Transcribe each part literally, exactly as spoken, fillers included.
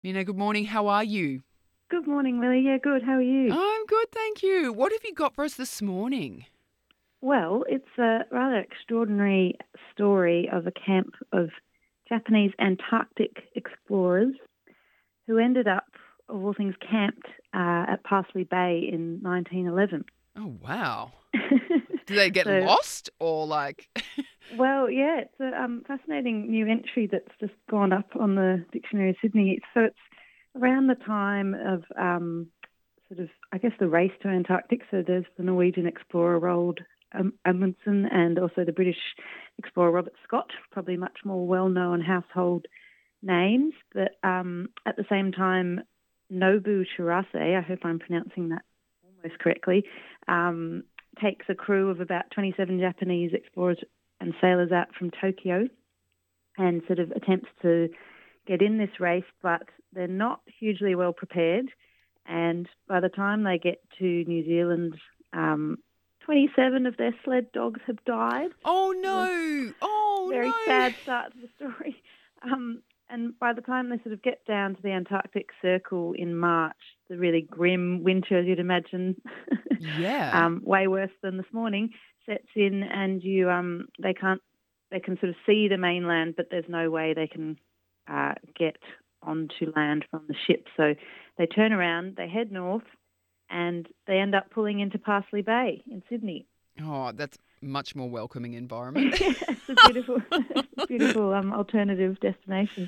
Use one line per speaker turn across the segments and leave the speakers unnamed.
Mina, good morning. How are you?
Good morning, Lily. Yeah, good. How are you?
I'm good, thank you. What have you got for us this morning?
Well, it's a rather extraordinary story of a camp of Japanese Antarctic explorers who ended up, of all things, camped uh, at Parsley Bay in nineteen eleven.
Oh, wow. Did they get
So,
lost or like.
well, yeah, it's a um, fascinating new entry that's just gone up on the Dictionary of Sydney. So it's around the time of um, sort of, I guess, the race to Antarctic. So there's the Norwegian explorer Roald um, Amundsen and also the British explorer Robert Scott, probably much more well-known household names. But um, at the same time, Nobu Shirase, I hope I'm pronouncing that almost correctly, um, takes a crew of about twenty-seven Japanese explorers and sailors out from Tokyo and sort of attempts to get in this race, but they're not hugely well prepared. And by the time they get to New Zealand, um, twenty-seven of their sled dogs have died.
Oh,
A
no. Oh,
very
no.
sad start to the story. Um, and by the time they sort of get down to the Antarctic Circle in March, the really grim winter, as you'd imagine,
Yeah.
um, way worse than this morning, sets in, and you um, they can't they can sort of see the mainland, but there's no way they can uh, get onto land from the ship. So they turn around, they head north, and they end up pulling into Parsley Bay in Sydney.
Oh, that's much more welcoming environment.
It's a beautiful, it's a beautiful um, alternative destination.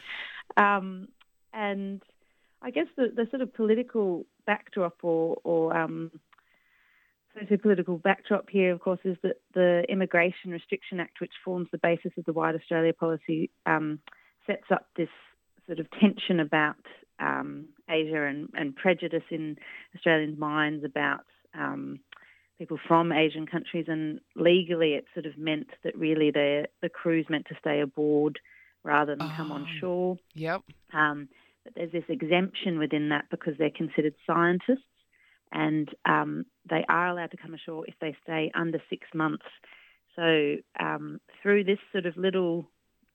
Um, and I guess the, the sort of political backdrop or, or um, socio-political backdrop here, of course, is that the Immigration Restriction Act, which forms the basis of the White Australia policy, um, sets up this sort of tension about um, Asia and, and prejudice in Australians' minds about um, people from Asian countries. And legally, it sort of meant that really the the crew's meant to stay aboard rather than come on
Um,
shore.
yep.
Um, but there's this exemption within that because they're considered scientists and um, they are allowed to come ashore if they stay under six months. So um, through this sort of little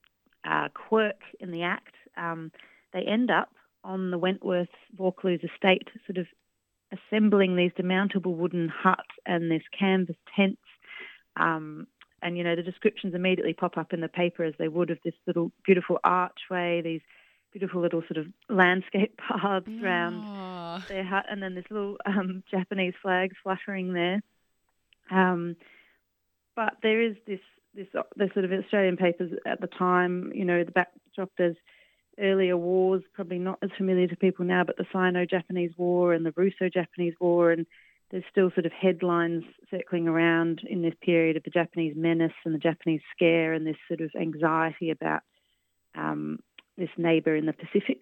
uh, quirk in the act, um, they end up on the Wentworth Vaucluse estate, sort of assembling these demountable wooden huts and this canvas tents. Um, and, you know, the descriptions immediately pop up in the paper as they would of this little beautiful archway, these beautiful little sort of landscape paths around
Oh,
their hut, and then this little um, Japanese flag fluttering there. Um, but there is this, this, the sort of Australian papers at the time, you know, the backdrop, there's earlier wars, probably not as familiar to people now, but the Sino-Japanese War and the Russo-Japanese War, and there's still sort of headlines circling around in this period of the Japanese menace and the Japanese scare and this sort of anxiety about um, this neighbour in the Pacific.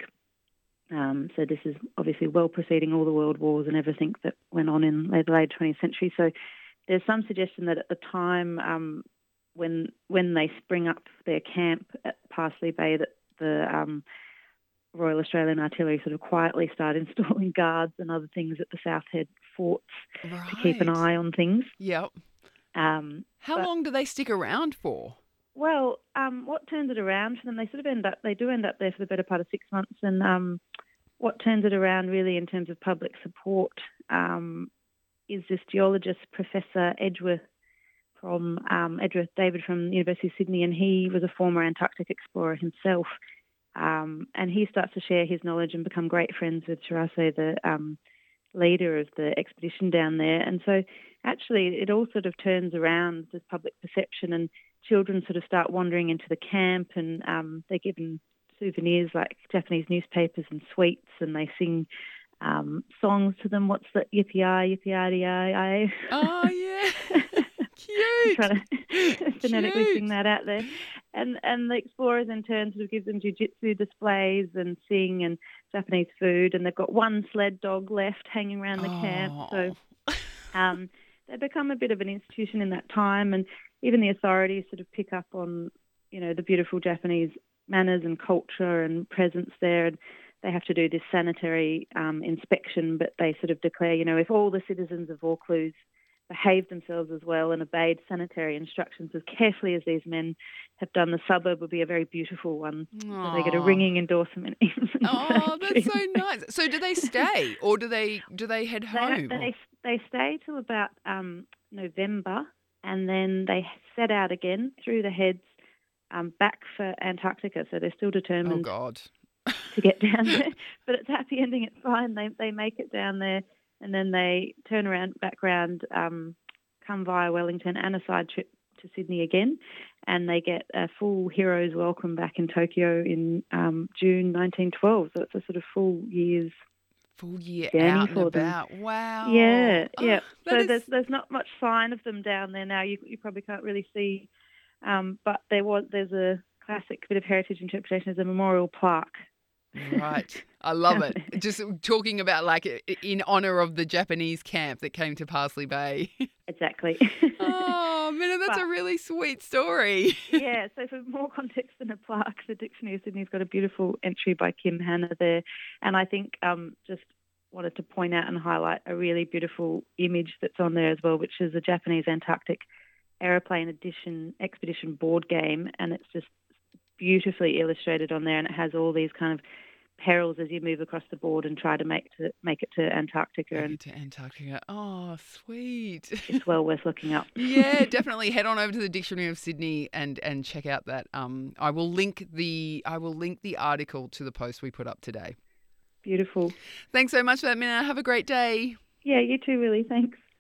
Um, so this is obviously well preceding all the world wars and everything that went on in the late twentieth century. So there's some suggestion that at the time um, when when they spring up their camp at Parsley Bay, that the um, Royal Australian Artillery sort of quietly start installing guards and other things at the South Head forts to keep an
right.
eye on things.
Yep.
Um,
How
but
long do they stick around for?
well, um, what turns it around for them? They sort of end up, they do end up there for the better part of six months, and um, what turns it around really in terms of public support um, is this geologist, Professor Edgeworth from um, Edgeworth David from the University of Sydney, and he was a former Antarctic explorer himself. Um, and he starts to share his knowledge and become great friends with Shirase, the um, leader of the expedition down there. And so actually it all sort of turns around this public perception, and children sort of start wandering into the camp, and um, they're given souvenirs like Japanese newspapers and sweets, and they sing um, songs to them. What's the yippee-yi, yippee-yi-yi?
Oh, yeah.
I'm
Cute.
trying to phonetically sing
Cute.
that out there. And and the explorers in turn sort of give them jiu-jitsu displays and sing and Japanese food. And they've got one sled dog left hanging around the camp. So
Oh.
um, they become a bit of an institution in that time. And even the authorities sort of pick up on, you know, the beautiful Japanese manners and culture and presence there. And they have to do this sanitary um, inspection, but they sort of declare, you know, if all the citizens of Vaucluse behaved themselves as well and obeyed sanitary instructions as carefully as these men have done, the suburb will be a very beautiful one.
Aww.
So they get a ringing endorsement. Even
oh, that's so nice. So do they stay or do they do they head home?
They, they, they stay till about um, November, and then they set out again through the heads um, back for Antarctica. So they're still determined
oh, God.
to get down there. But it's happy ending. It's fine. They they make it down there, and then they turn around, back round, um, come via Wellington and a side trip to Sydney again, and they get a full hero's welcome back in Tokyo in um, June nineteen twelve. So it's a sort of full year's
full year
journey
out and
for them.
about. Wow.
Yeah,
Oh,
yeah. So
is...
there's there's not much sign of them down there now. You you probably can't really see, um, but there was there's a classic bit of heritage interpretation as a memorial plaque.
Right. I love it. Just talking about like in honour of the Japanese camp that came to Parsley Bay.
Exactly.
oh, Minna, that's but, a really sweet story.
yeah, so for more context than a plaque, the Dictionary of Sydney's got a beautiful entry by Kim Hanna there. And I think um, just wanted to point out and highlight a really beautiful image that's on there as well, which is a Japanese Antarctic aeroplane edition expedition board game. And it's just beautifully illustrated on there, and it has all these kind of perils as you move across the board and try to make to make it to Antarctica.
Make
and
it to Antarctica. Oh, sweet.
It's well worth looking up.
yeah, definitely head on over to the Dictionary of Sydney and and check out that. Um, I will link the I will link the article to the post we put up today.
Beautiful.
Thanks so much for that, Minna. Have a great day.
Yeah, you too, Willie. Thanks.